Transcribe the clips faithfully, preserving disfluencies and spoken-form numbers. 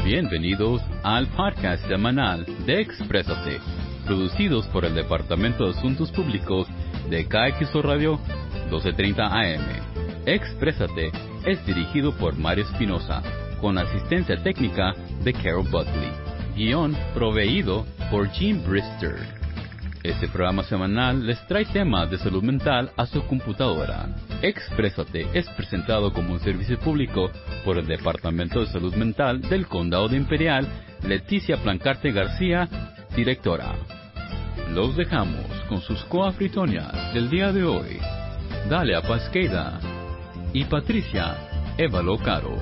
Bienvenidos al podcast semanal de Exprésate, producidos por el Departamento de Asuntos Públicos de K X O Radio doce treinta A M. Exprésate es dirigido por Mario Espinosa, con asistencia técnica de Carol Buckley. Guión proveído por Jim Brister. Este programa semanal les trae temas de salud mental a su computadora. Exprésate es presentado como un servicio público por el Departamento de Salud Mental del Condado de Imperial, Leticia Plancarte García, directora. Los dejamos con sus coafritonias del día de hoy, Dalia Pasqueda y Patricia Évalo Caro.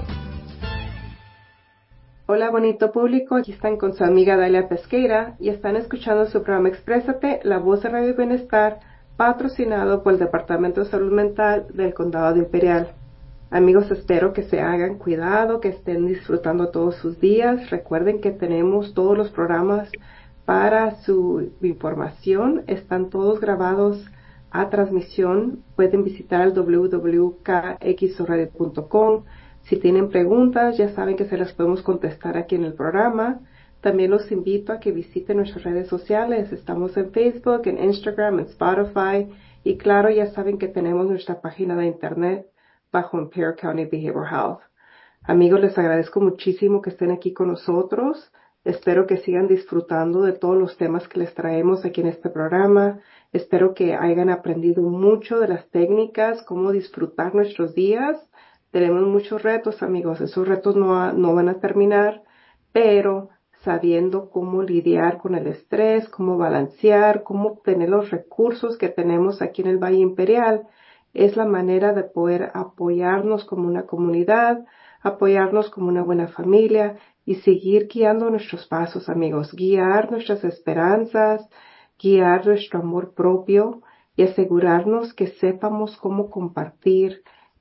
Hola bonito público, aquí están con su amiga Dalia Pesqueira y están escuchando su programa Exprésate, la voz de Radio Bienestar, patrocinado por el Departamento de Salud Mental del Condado de Imperial. Amigos, espero que se hagan cuidado, que estén disfrutando todos sus días. Recuerden que tenemos todos los programas para su información, están todos grabados a transmisión. Pueden visitar el doble u doble u doble u punto k x o radio punto com. Si tienen preguntas, ya saben que se las podemos contestar aquí en el programa. También los invito a que visiten nuestras redes sociales. Estamos en Facebook, en Instagram, en Spotify. Y claro, ya saben que tenemos nuestra página de internet bajo Imperial County Behavioral Health. Amigos, les agradezco muchísimo que estén aquí con nosotros. Espero que sigan disfrutando de todos los temas que les traemos aquí en este programa. Espero que hayan aprendido mucho de las técnicas, cómo disfrutar nuestros días. Tenemos muchos retos, amigos. Esos retos no, no van a terminar, pero sabiendo cómo lidiar con el estrés, cómo balancear, cómo obtener los recursos que tenemos aquí en el Valle Imperial, es la manera de poder apoyarnos como una comunidad, apoyarnos como una buena familia y seguir guiando nuestros pasos, amigos. Guiar nuestras esperanzas, guiar nuestro amor propio y asegurarnos que sepamos cómo compartir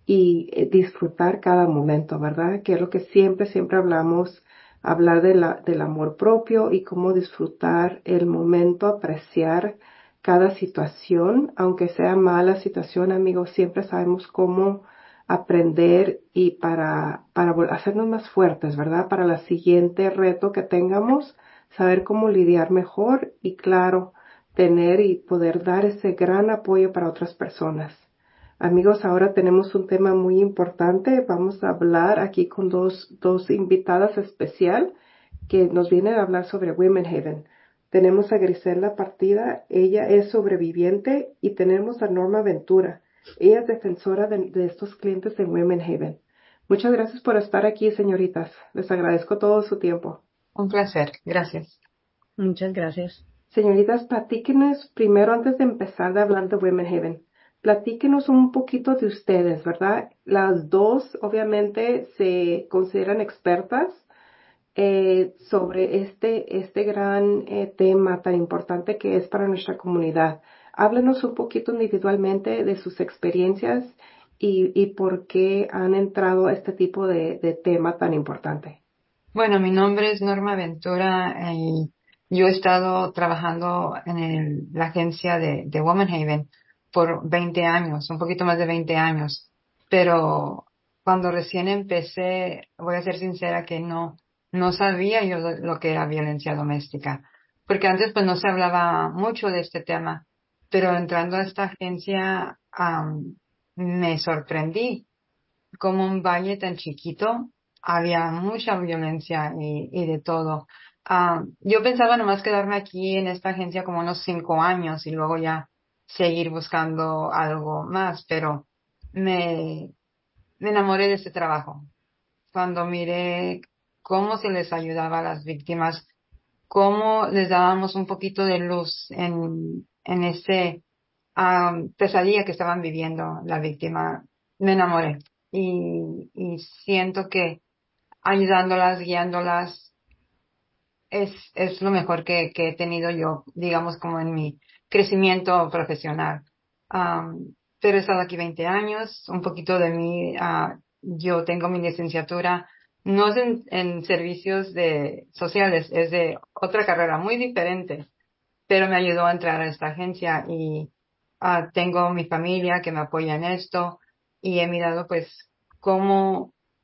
y eh, disfrutar cada momento, ¿verdad? Que es lo que siempre, siempre hablamos, hablar de la, del amor propio y cómo disfrutar el momento, apreciar cada situación, aunque sea mala situación, amigos, siempre sabemos cómo aprender y para, para hacernos más fuertes, ¿verdad? Para el siguiente reto que tengamos, saber cómo lidiar mejor y, claro, tener y poder dar ese gran apoyo para otras personas. Amigos, ahora tenemos un tema muy importante. Vamos a hablar aquí con dos, dos invitadas especial que nos vienen a hablar sobre Women Haven. Tenemos a Grisela Partida, ella es sobreviviente, y tenemos a Norma Ventura. Ella es defensora de, de estos clientes en Women Haven. Muchas gracias por estar aquí, señoritas. Les agradezco todo su tiempo. Un placer, gracias. Muchas gracias. Señoritas, platíquenos primero, antes de empezar de hablar de Women Haven. Platíquenos un poquito de ustedes, ¿verdad? Las dos, obviamente, se consideran expertas eh, sobre este, este gran eh, tema tan importante que es para nuestra comunidad. Háblenos un poquito individualmente de sus experiencias y, y por qué han entrado a este tipo de, de tema tan importante. Bueno, mi nombre es Norma Ventura y yo he estado trabajando en el- la agencia de, de Women Haven por veinte años, un poquito más de veinte años. Pero cuando recién empecé, voy a ser sincera que no, no sabía yo lo, lo que era violencia doméstica. Porque antes pues no se hablaba mucho de este tema. Pero entrando a esta agencia, am, me sorprendí como un valle tan chiquito, había mucha violencia y, y de todo. Ah, yo pensaba nomás quedarme aquí en esta agencia como unos cinco años y luego ya seguir buscando algo más, pero me, me enamoré de este trabajo. Cuando miré cómo se les ayudaba a las víctimas, cómo les dábamos un poquito de luz en, en ese ah, pesadilla que estaban viviendo la víctima, me enamoré. Y, y siento que ayudándolas, guiándolas, es, es lo mejor que, que he tenido yo, digamos, como en mi crecimiento profesional. Am, pero he estado aquí veinte años, un poquito de mí, ah, yo tengo mi licenciatura, no es en, en servicios de sociales, es de otra carrera muy diferente, pero me ayudó a entrar a esta agencia y ah, tengo mi familia que me apoya en esto y he mirado pues cómo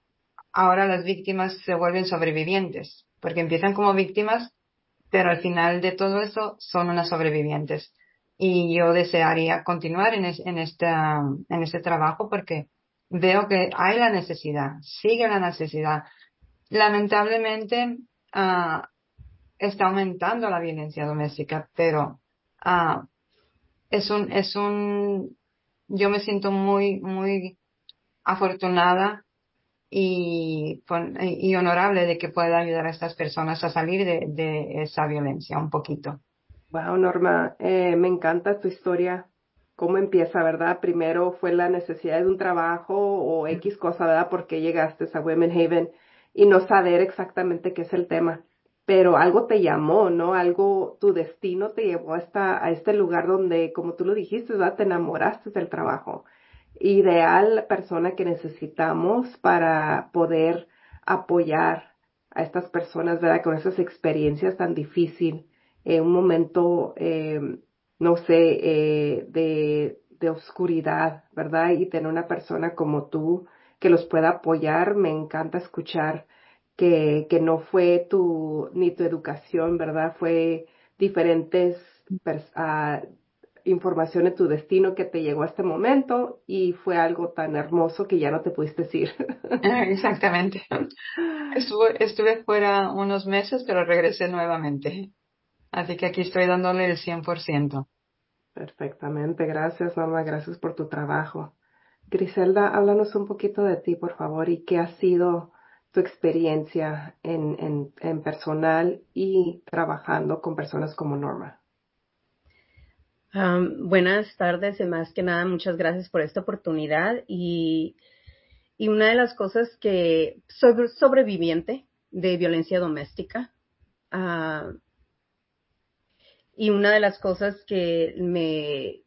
ahora las víctimas se vuelven sobrevivientes, porque empiezan como víctimas, pero al final de todo eso son unas sobrevivientes. Y yo desearía continuar en, es, en, esta, en este trabajo porque veo que hay la necesidad, sigue la necesidad. Lamentablemente, uh, está aumentando la violencia doméstica, pero uh, es un, es un, yo me siento muy, muy afortunada y, y honorable de que pueda ayudar a estas personas a salir de, de esa violencia un poquito. Wow, Norma, eh, me encanta tu historia. ¿Cómo empieza, verdad? Primero fue la necesidad de un trabajo o X cosa, ¿verdad? Porque llegaste a Women Haven y no saber exactamente qué es el tema. Pero algo te llamó, ¿no? Algo, tu destino te llevó hasta a este lugar donde, como tú lo dijiste, ¿verdad? Te enamoraste del trabajo. Ideal persona que necesitamos para poder apoyar a estas personas, ¿verdad? Con esas experiencias tan difíciles, eh, un momento, eh, no sé, eh, de, de oscuridad, ¿verdad? Y tener una persona como tú que los pueda apoyar, me encanta escuchar que, que no fue tu, ni tu educación, ¿verdad? Fue diferentes pers- uh, información en tu destino que te llegó a este momento y fue algo tan hermoso que ya no te pudiste ir. Exactamente. Estuve, estuve fuera unos meses, pero regresé nuevamente. Así que aquí estoy dándole el cien por ciento. Perfectamente, gracias Norma, gracias por tu trabajo. Griselda, háblanos un poquito de ti, por favor, y qué ha sido tu experiencia en, en, en personal y trabajando con personas como Norma. Um, buenas tardes y más que nada muchas gracias por esta oportunidad y, y una de las cosas que soy sobreviviente de violencia doméstica uh, y una de las cosas que me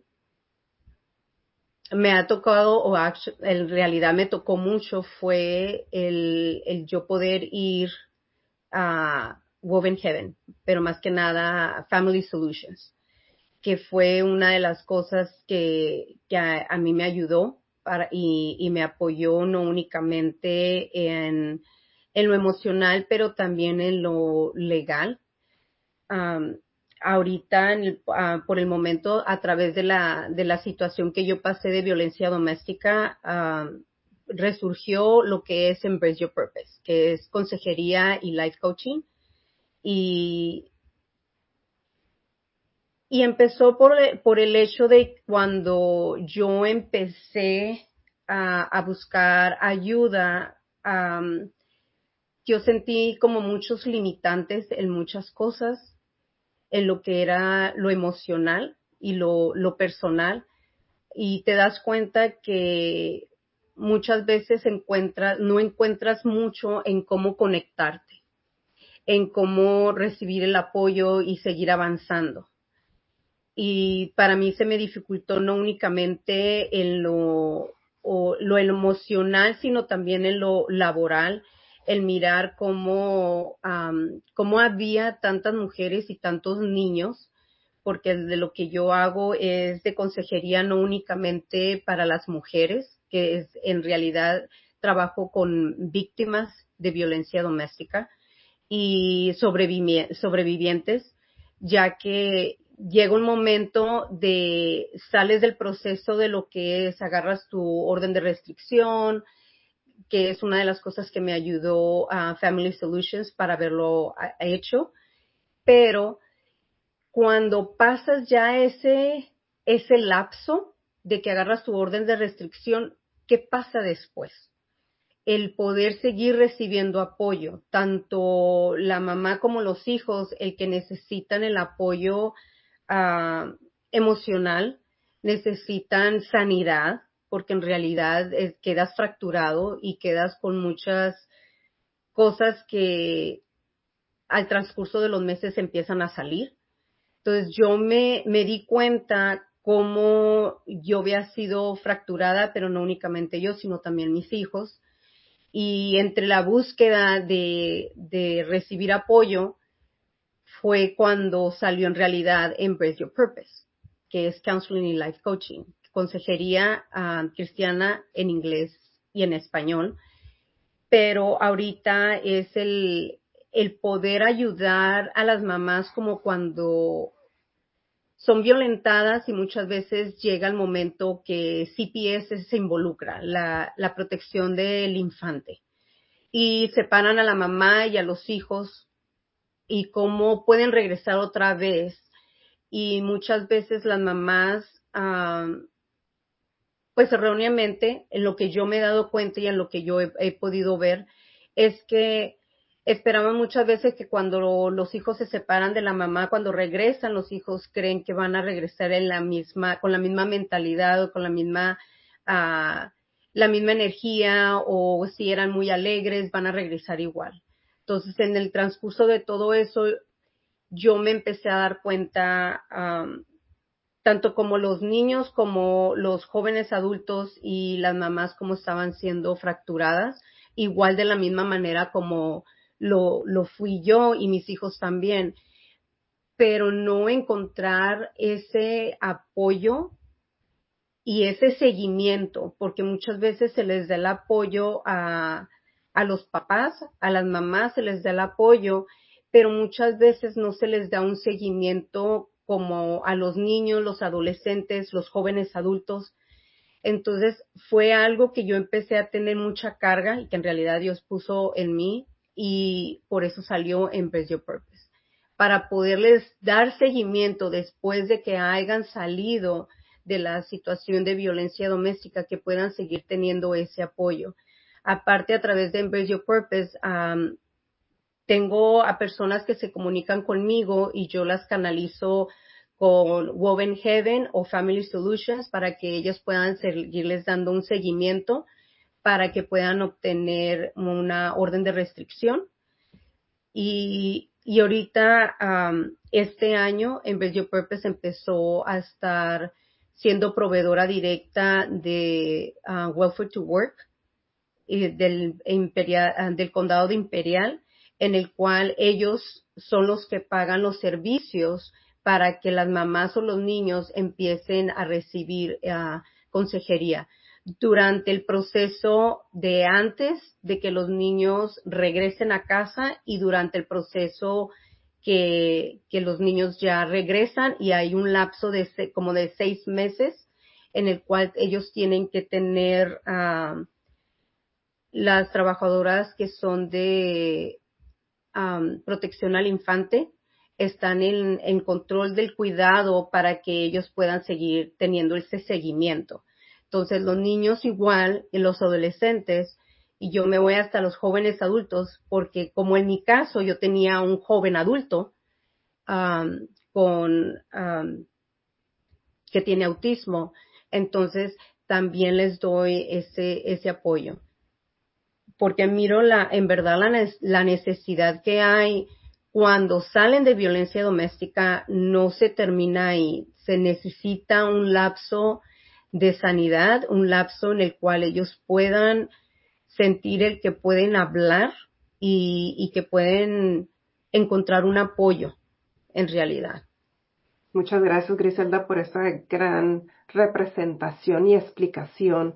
me ha tocado o en realidad me tocó mucho fue el, el yo poder ir a Woven Heaven, pero más que nada Family Solutions, que fue una de las cosas que, que a, a mí me ayudó para, y, y me apoyó no únicamente en, en lo emocional, pero también en lo legal. Um, ahorita, en el, uh, por el momento, a través de la, de la situación que yo pasé de violencia doméstica, uh, resurgió lo que es Embrace Your Purpose, que es consejería y life coaching. Y, y empezó por, por el hecho de cuando yo empecé a, a buscar ayuda, um, yo sentí como muchos limitantes en muchas cosas, en lo que era lo emocional y lo, lo personal, y te das cuenta que muchas veces encuentras, no encuentras mucho en cómo conectarte, en cómo recibir el apoyo y seguir avanzando. Y para mí se me dificultó no únicamente en lo, o, lo emocional, sino también en lo laboral, el mirar cómo, um, cómo había tantas mujeres y tantos niños, porque de lo que yo hago es de consejería no únicamente para las mujeres, que es en realidad trabajo con víctimas de violencia doméstica y sobrevivi- sobrevivientes, ya que llega un momento de sales del proceso de lo que es agarras tu orden de restricción, que es una de las cosas que me ayudó a Family Solutions para haberlo hecho, pero cuando pasas ya ese, ese lapso de que agarras tu orden de restricción, ¿qué pasa después? El poder seguir recibiendo apoyo, tanto la mamá como los hijos, el que necesitan el apoyo uh, emocional, necesitan sanidad, porque en realidad es, quedas fracturado y quedas con muchas cosas que al transcurso de los meses empiezan a salir. Entonces yo me, me di cuenta cómo yo había sido fracturada, pero no únicamente yo, sino también mis hijos. Y entre la búsqueda de, de recibir apoyo fue cuando salió en realidad Embrace Your Purpose, que es Counseling y Life Coaching, consejería uh, cristiana en inglés y en español, pero ahorita es el, el poder ayudar a las mamás como cuando son violentadas y muchas veces llega el momento que C P S se involucra, la, la protección del infante. Y separan a la mamá y a los hijos y cómo pueden regresar otra vez. Y muchas veces las mamás, um, pues erróneamente, en lo que yo me he dado cuenta y en lo que yo he, he podido ver, es que esperaban muchas veces que cuando los hijos se separan de la mamá, cuando regresan los hijos creen que van a regresar en la misma, con la misma mentalidad o con la misma, uh, la misma energía, o si eran muy alegres van a regresar igual. Entonces, en el transcurso de todo eso, yo me empecé a dar cuenta, um, tanto como los niños como los jóvenes adultos y las mamás como estaban siendo fracturadas, igual de la misma manera como lo, lo fui yo y mis hijos también, pero no encontrar ese apoyo y ese seguimiento, porque muchas veces se les da el apoyo a, a los papás, a las mamás se les da el apoyo, pero muchas veces no se les da un seguimiento como a los niños, los adolescentes, los jóvenes adultos. Entonces fue algo que yo empecé a tener mucha carga y que en realidad Dios puso en mí, y por eso salió Embrace Your Purpose, para poderles dar seguimiento después de que hayan salido de la situación de violencia doméstica, que puedan seguir teniendo ese apoyo. Aparte, a través de Embrace Your Purpose, um, tengo a personas que se comunican conmigo y yo las canalizo con Woven Heaven o Family Solutions para que ellos puedan seguirles dando un seguimiento para que puedan obtener una orden de restricción. Y, y ahorita, um, este año, Embrace Your Purpose empezó a estar siendo proveedora directa de uh, Welfare to Work y del, Imperial, del condado de Imperial, en el cual ellos son los que pagan los servicios para que las mamás o los niños empiecen a recibir uh, consejería durante el proceso de antes de que los niños regresen a casa y durante el proceso que, que los niños ya regresan, y hay un lapso de como de seis meses en el cual ellos tienen que tener uh, las trabajadoras que son de um, protección al infante están en, en control del cuidado para que ellos puedan seguir teniendo ese seguimiento. Entonces, los niños igual, y los adolescentes, y yo me voy hasta los jóvenes adultos, porque como en mi caso yo tenía un joven adulto um, con um, que tiene autismo, entonces también les doy ese, ese apoyo. Porque miro la, en verdad la, la necesidad que hay cuando salen de violencia doméstica, no se termina ahí. Se necesita un lapso de sanidad, un lapso en el cual ellos puedan sentir el que pueden hablar y, y que pueden encontrar un apoyo en realidad. Muchas gracias, Griselda, por esa gran representación y explicación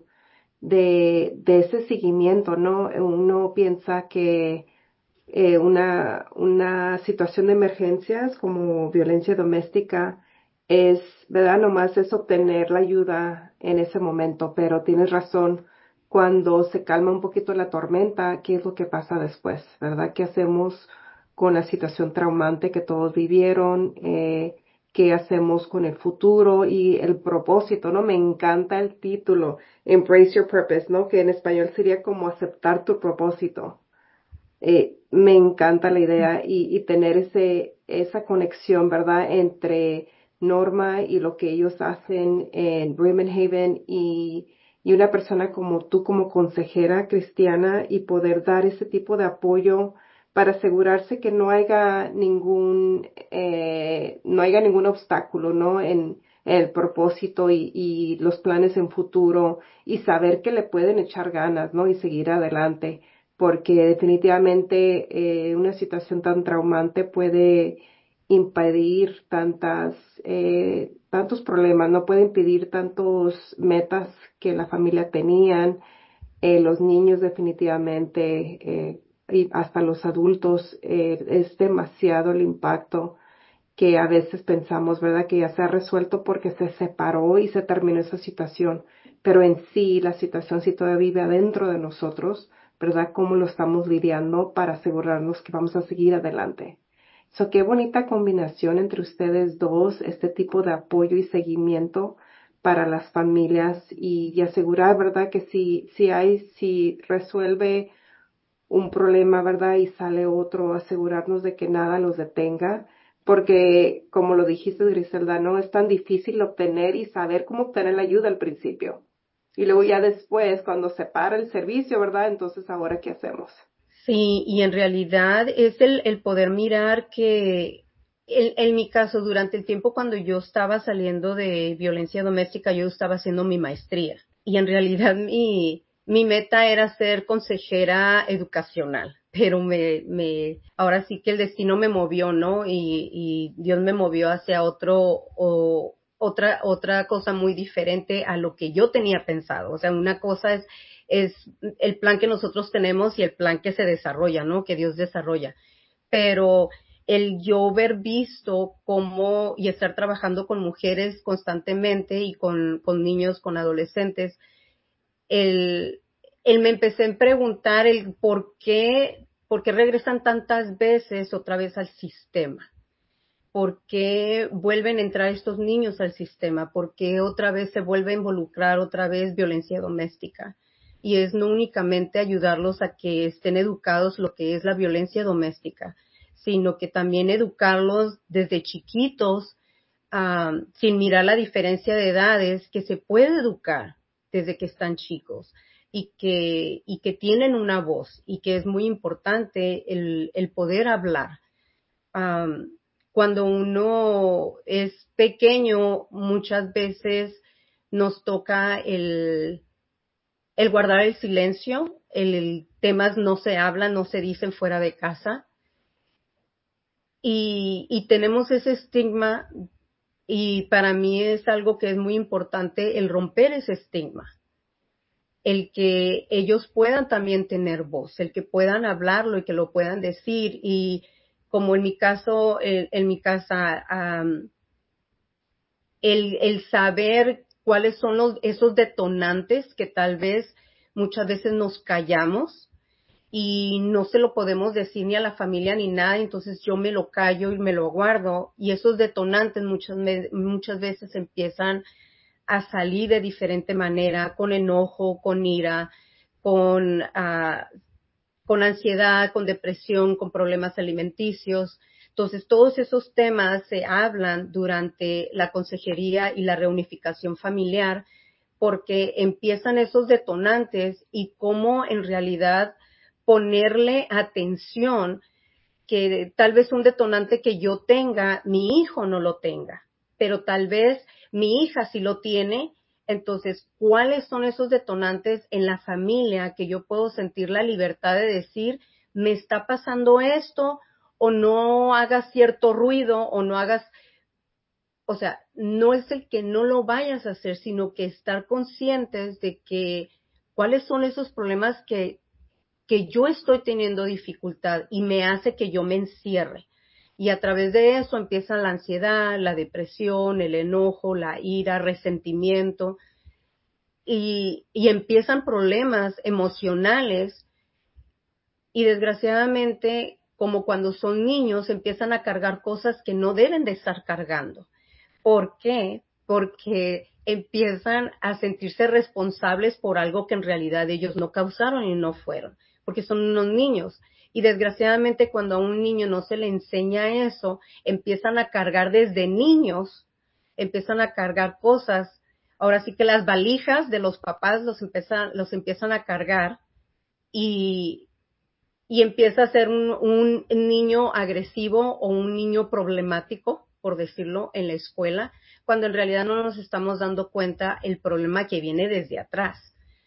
de, de ese seguimiento, ¿no? Uno piensa que eh, una, una situación de emergencias como violencia doméstica es, ¿verdad? Nomás es obtener la ayuda en ese momento, pero tienes razón, cuando se calma un poquito la tormenta, ¿qué es lo que pasa después, verdad? ¿Qué hacemos con la situación traumante que todos vivieron? Eh, ¿Qué hacemos con el futuro y el propósito, no? Me encanta el título, Embrace Your Purpose, ¿no? Que en español sería como aceptar tu propósito. Eh, me encanta la idea y, y tener ese, esa conexión, ¿verdad? Entre Norma y lo que ellos hacen en Women Haven y, y una persona como tú como consejera cristiana, y poder dar ese tipo de apoyo para asegurarse que no haya ningún, eh, no haya ningún obstáculo, ¿no? En, en el propósito y, y los planes en futuro, y saber que le pueden echar ganas, ¿no? Y seguir adelante, porque definitivamente eh, una situación tan traumante puede impedir tantas, eh, tantos problemas, no puede impedir tantos metas que la familia tenían, Eh, los niños definitivamente, eh, y hasta los adultos, eh, es demasiado el impacto que a veces pensamos, ¿verdad? Que ya se ha resuelto porque se separó y se terminó esa situación, pero en sí la situación sí todavía vive adentro de nosotros, ¿verdad? ¿Cómo lo estamos lidiando para asegurarnos que vamos a seguir adelante? So, qué bonita combinación entre ustedes dos, este tipo de apoyo y seguimiento para las familias y, y asegurar, ¿verdad? Que si, si hay, si resuelve un problema, ¿verdad? Y sale otro, asegurarnos de que nada los detenga, porque como lo dijiste, Griselda, no es tan difícil obtener y saber cómo obtener la ayuda al principio. Y luego ya después, cuando se para el servicio, ¿verdad? Entonces, ¿ahora qué hacemos? Sí, y en realidad es el, el poder mirar que, en, en mi caso, durante el tiempo cuando yo estaba saliendo de violencia doméstica, yo estaba haciendo mi maestría. Y en realidad mi, mi meta era ser consejera educacional, pero me, me, ahora sí que el destino me movió, ¿no? Y, y Dios me movió hacia otro, o, otra, otra cosa muy diferente a lo que yo tenía pensado. O sea, una cosa es es el plan que nosotros tenemos y el plan que se desarrolla, ¿no? Que Dios desarrolla. Pero el yo ver visto cómo y estar trabajando con mujeres constantemente y con, con niños, con adolescentes, el, el me empecé a preguntar el por qué, por qué regresan tantas veces otra vez al sistema. ¿Por qué vuelven a entrar estos niños al sistema? ¿Por qué otra vez se vuelve a involucrar otra vez violencia doméstica? Y es no únicamente ayudarlos a que estén educados lo que es la violencia doméstica, sino que también educarlos desde chiquitos, um, sin mirar la diferencia de edades, que se puede educar desde que están chicos y que, y que tienen una voz y que es muy importante el, el poder hablar. Um, cuando uno es pequeño, muchas veces nos toca el, el guardar el silencio, el, el temas no se hablan, no se dicen fuera de casa, y, y tenemos ese estigma, y para mí es algo que es muy importante el romper ese estigma, el que ellos puedan también tener voz, el que puedan hablarlo y que lo puedan decir. Y como en mi caso, en, en mi casa, um, el, el saber cuáles son los, esos detonantes que tal vez muchas veces nos callamos y no se lo podemos decir ni a la familia ni nada, entonces yo me lo callo y me lo guardo, y esos detonantes muchas, muchas veces empiezan a salir de diferente manera, con enojo, con ira, con, uh, con ansiedad, con depresión, con problemas alimenticios. Entonces, todos esos temas se hablan durante la consejería y la reunificación familiar, porque empiezan esos detonantes y cómo en realidad ponerle atención, que tal vez un detonante que yo tenga, mi hijo no lo tenga, pero tal vez mi hija sí lo tiene. Entonces, ¿cuáles son esos detonantes en la familia que yo puedo sentir la libertad de decir, me está pasando esto, o no hagas cierto ruido, o no hagas, o sea, no es el que no lo vayas a hacer, sino que estar conscientes de que cuáles son esos problemas que que yo estoy teniendo dificultad y me hace que yo me encierre. Y a través de eso empieza la ansiedad, la depresión, el enojo, la ira, resentimiento, y, y empiezan problemas emocionales, y desgraciadamente, como cuando son niños, empiezan a cargar cosas que no deben de estar cargando. ¿Por qué? Porque empiezan a sentirse responsables por algo que en realidad ellos no causaron y no fueron, porque son unos niños. Y desgraciadamente, cuando a un niño no se le enseña eso, empiezan a cargar desde niños, empiezan a cargar cosas. Ahora sí que las valijas de los papás los empiezan, los empiezan a cargar, y, y empieza a ser un, un niño agresivo o un niño problemático, por decirlo, en la escuela, cuando en realidad no nos estamos dando cuenta el problema que viene desde atrás.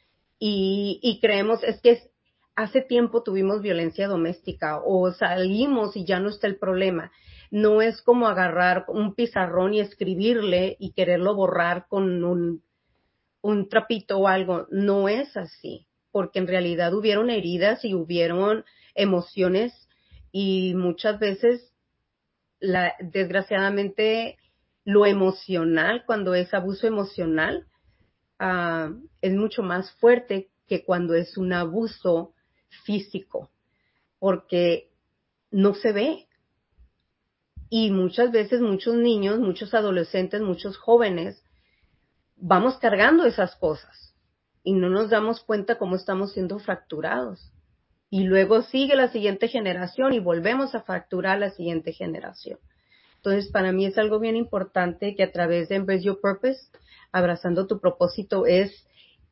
Y, y creemos, es que es, hace tiempo tuvimos violencia doméstica, o salimos y ya no está el problema. No es como agarrar un pizarrón y escribirle y quererlo borrar con un, un trapito o algo. No es así. porque en realidad hubieron heridas y hubieron emociones y muchas veces, la, desgraciadamente, lo emocional, cuando es abuso emocional, uh, es mucho más fuerte que cuando es un abuso físico, porque no se ve. Y muchas veces muchos niños, muchos adolescentes, muchos jóvenes, vamos cargando esas cosas y no nos damos cuenta cómo estamos siendo fracturados. Y luego sigue la siguiente generación y volvemos a fracturar la siguiente generación. Entonces, para mí es algo bien importante que a través de Embrace Your Purpose, abrazando tu propósito, es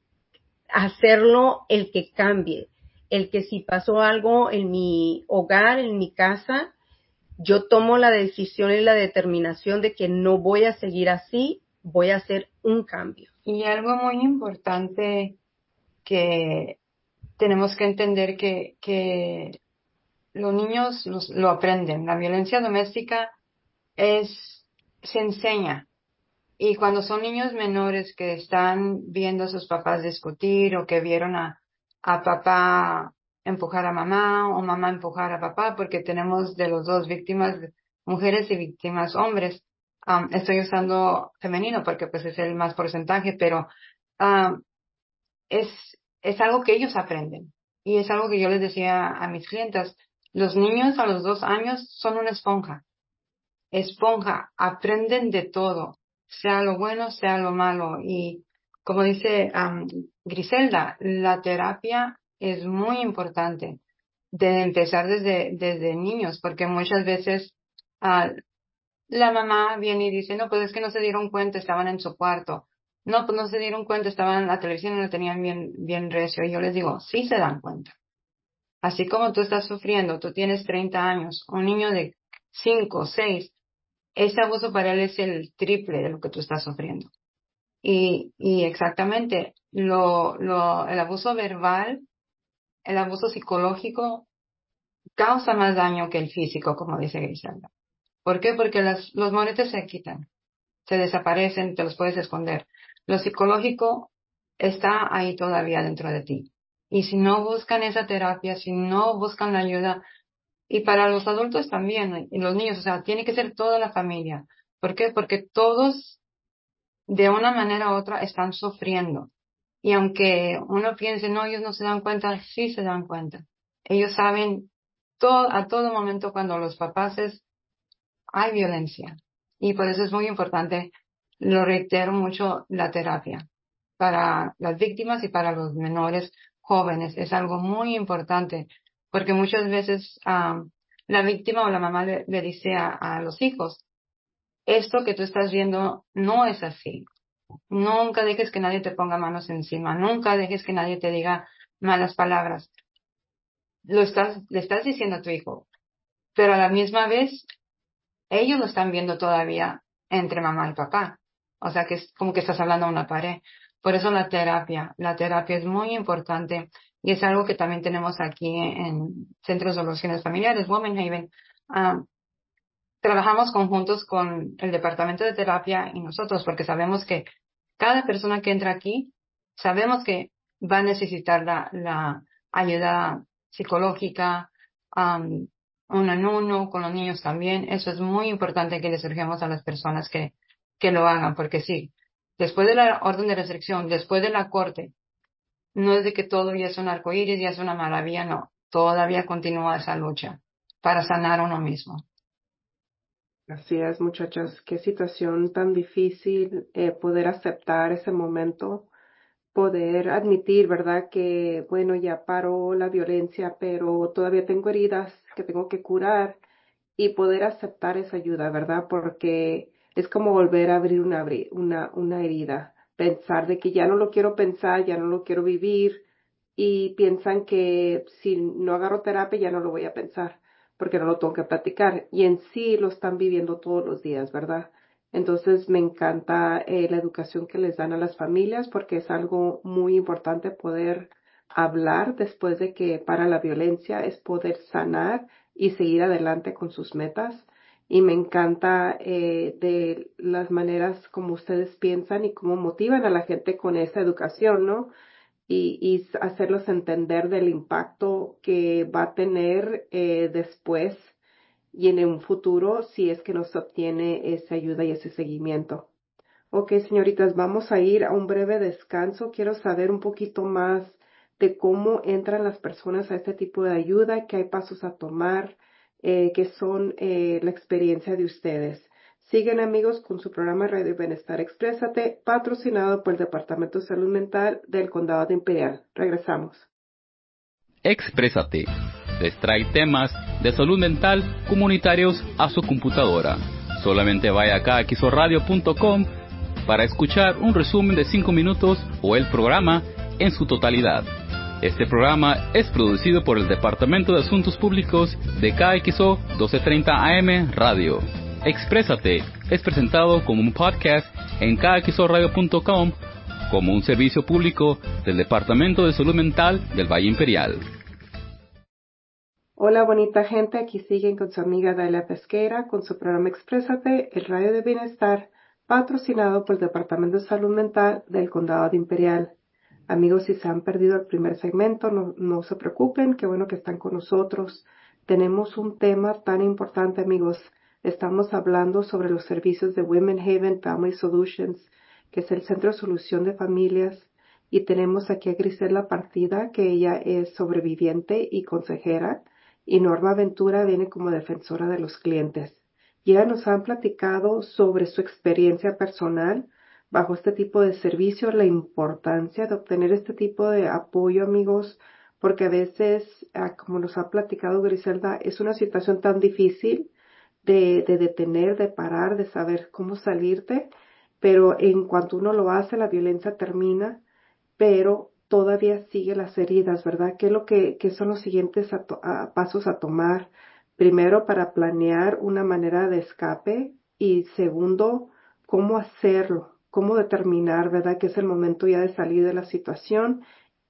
hacerlo el que cambie, el que si pasó algo en mi hogar, en mi casa, yo tomo la decisión y la determinación de que no voy a seguir así, voy a hacer un cambio. Y algo muy importante que tenemos que entender que, que los niños los, lo aprenden. La violencia doméstica es, se enseña. Y cuando son niños menores que están viendo a sus papás discutir o que vieron a, a papá empujar a mamá o mamá empujar a papá, porque tenemos de los dos víctimas mujeres y víctimas hombres. Um, estoy usando femenino porque pues es el más porcentaje, pero um, es, es algo que ellos aprenden. Y es algo que yo les decía a mis clientas. Los niños a los dos años son una esponja. Esponja, aprenden de todo, sea lo bueno, sea lo malo. Y como dice um, Griselda, la terapia es muy importante de empezar desde, desde niños, porque muchas veces uh, la mamá viene y dice, no, pues es que no se dieron cuenta, estaban en su cuarto. No, pues no se dieron cuenta, estaban en la televisión y lo tenían bien, bien recio. Y yo les digo, sí se dan cuenta. Así como tú estás sufriendo, tú tienes treinta años, un niño de cinco, seis, ese abuso para él es el triple de lo que tú estás sufriendo. Y, y exactamente, lo, lo, el abuso verbal, el abuso psicológico causa más daño que el físico, como dice Griselda. ¿Por qué? Porque las, los moretes se quitan, se desaparecen, te los puedes esconder. Lo psicológico está ahí todavía dentro de ti. Y si no buscan esa terapia, si no buscan la ayuda, y para los adultos también, y los niños, o sea, tiene que ser toda la familia. ¿Por qué? Porque todos, de una manera u otra, están sufriendo. Y aunque uno piense, no, ellos no se dan cuenta, sí se dan cuenta. Ellos saben todo, a todo momento cuando los papás es, hay violencia. Y por eso es muy importante, lo reitero mucho, la terapia. Para las víctimas y para los menores jóvenes es algo muy importante, porque muchas veces um, la víctima o la mamá le, le dice a, a los hijos, esto que tú estás viendo no es así. Nunca dejes que nadie te ponga manos encima, nunca dejes que nadie te diga malas palabras. Lo estás, le estás diciendo a tu hijo, pero a la misma vez ellos lo están viendo todavía entre mamá y papá. O sea que es como que estás hablando a una pared. Por eso la terapia, la terapia es muy importante y es algo que también tenemos aquí en Centros de Soluciones Familiares, Women Haven. Ah, trabajamos conjuntos con el departamento de terapia y nosotros porque sabemos que cada persona que entra aquí, sabemos que va a necesitar la, la ayuda psicológica, um, uno en uno, con los niños también. Eso es muy importante que les urgemos a las personas que, que lo hagan, porque sí, después de la orden de restricción, después de la corte, no es de que todo ya es un arcoíris, ya es una maravilla, no. Todavía continúa esa lucha para sanar a uno mismo. Así es, muchachas, qué situación tan difícil eh, poder aceptar ese momento, poder admitir, ¿verdad? Que, bueno, ya paró la violencia, pero todavía tengo heridas que tengo que curar y poder aceptar esa ayuda, ¿verdad? Porque es como volver a abrir una, abri- una, una herida, pensar de que ya no lo quiero pensar, ya no lo quiero vivir y piensan que si no agarro terapia ya no lo voy a pensar porque no lo tengo que platicar y en sí lo están viviendo todos los días, ¿verdad? Entonces me encanta eh, la educación que les dan a las familias porque es algo muy importante poder hablar después de que para la violencia, es poder sanar y seguir adelante con sus metas. Y me encanta eh, de las maneras como ustedes piensan y cómo motivan a la gente con esa educación, ¿no? y, y hacerlos entender del impacto que va a tener eh, después y en un futuro si es que no se obtiene esa ayuda y ese seguimiento. Ok, señoritas, vamos a ir a un breve descanso. Quiero saber un poquito más de cómo entran las personas a este tipo de ayuda, qué hay pasos a tomar, eh, qué son eh, la experiencia de ustedes. Siguen amigos con su programa Radio Bienestar Exprésate, patrocinado por el Departamento de Salud Mental del Condado de Imperial. Regresamos. Exprésate. Les trae temas de salud mental comunitarios a su computadora. Solamente vaya acá a quiso radio punto com para escuchar un resumen de cinco minutos o el programa en su totalidad. Este programa es producido por el Departamento de Asuntos Públicos de K X O doce treinta A M Radio. Exprésate es presentado como un podcast en k x o radio punto com como un servicio público del Departamento de Salud Mental del Valle Imperial. Hola bonita gente, aquí siguen con su amiga Dalia Pesqueira con su programa Exprésate, el Radio de Bienestar, patrocinado por el Departamento de Salud Mental del Condado de Imperial. Amigos, si se han perdido el primer segmento, no, no se preocupen, qué bueno que están con nosotros. Tenemos un tema tan importante, amigos. Estamos hablando sobre los servicios de Women Haven Family Solutions, que es el Centro de Solución de Familias. Y tenemos aquí a Grisela Partida, que ella es sobreviviente y consejera, y Norma Ventura viene como defensora de los clientes. Y ella nos han platicado sobre su experiencia personal bajo este tipo de servicio, la importancia de obtener este tipo de apoyo, amigos, porque a veces, ah, como nos ha platicado Griselda, es una situación tan difícil de, de detener, de parar, de saber cómo salirte, pero en cuanto uno lo hace, la violencia termina, pero todavía sigue las heridas, ¿verdad? ¿Qué es lo que, qué son los siguientes a to- a pasos a tomar? Primero, para planear una manera de escape y segundo, cómo hacerlo, cómo determinar, ¿verdad? Que es el momento ya de salir de la situación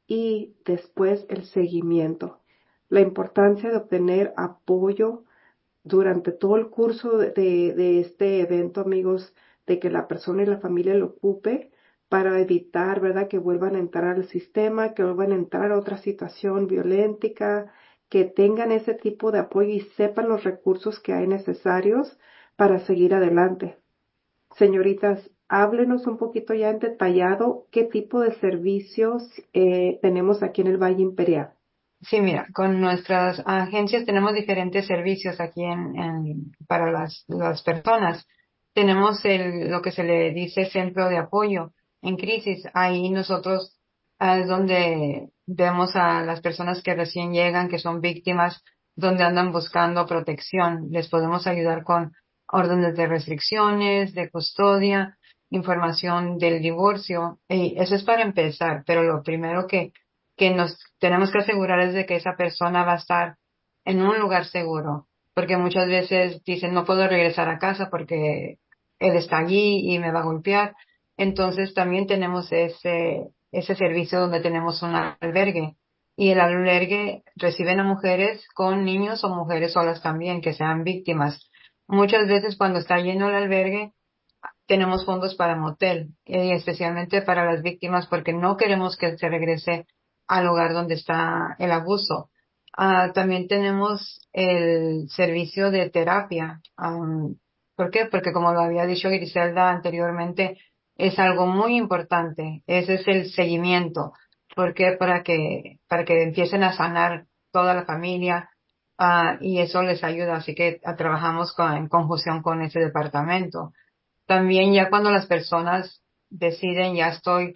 y después el seguimiento. La importancia de obtener apoyo durante todo el curso de, de, de este evento, amigos, de que la persona y la familia lo ocupe para evitar, ¿verdad?, que vuelvan a entrar al sistema, que vuelvan a entrar a otra situación violenta, que tengan ese tipo de apoyo y sepan los recursos que hay necesarios para seguir adelante. Señoritas, háblenos un poquito ya en detallado qué tipo de servicios eh, tenemos aquí en el Valle Imperial. Sí, mira, con nuestras agencias tenemos diferentes servicios aquí en, en para las, las personas. Tenemos el, lo que se le dice centro de apoyo en crisis. Ahí nosotros ah, es donde vemos a las personas que recién llegan, que son víctimas, donde andan buscando protección. Les podemos ayudar con órdenes de restricciones, de custodia, información del divorcio. Y eso es para empezar, pero lo primero que que nos tenemos que asegurar es de que esa persona va a estar en un lugar seguro, porque muchas veces dicen no puedo regresar a casa porque él está allí y me va a golpear. Entonces también tenemos ese ese servicio donde tenemos un albergue y el albergue reciben a mujeres con niños o mujeres solas también que sean víctimas. Muchas veces cuando está lleno el albergue tenemos fondos para motel, y especialmente para las víctimas, porque no queremos que se regrese al lugar donde está el abuso. Ah, también tenemos el servicio de terapia. Um, ¿por qué? Porque como lo había dicho Griselda anteriormente, es algo muy importante. Ese es el seguimiento. ¿Por qué? Para que, para que empiecen a sanar toda la familia, ah, y eso les ayuda. Así que ah, trabajamos con, en conjunción con ese departamento. También ya cuando las personas deciden, ya estoy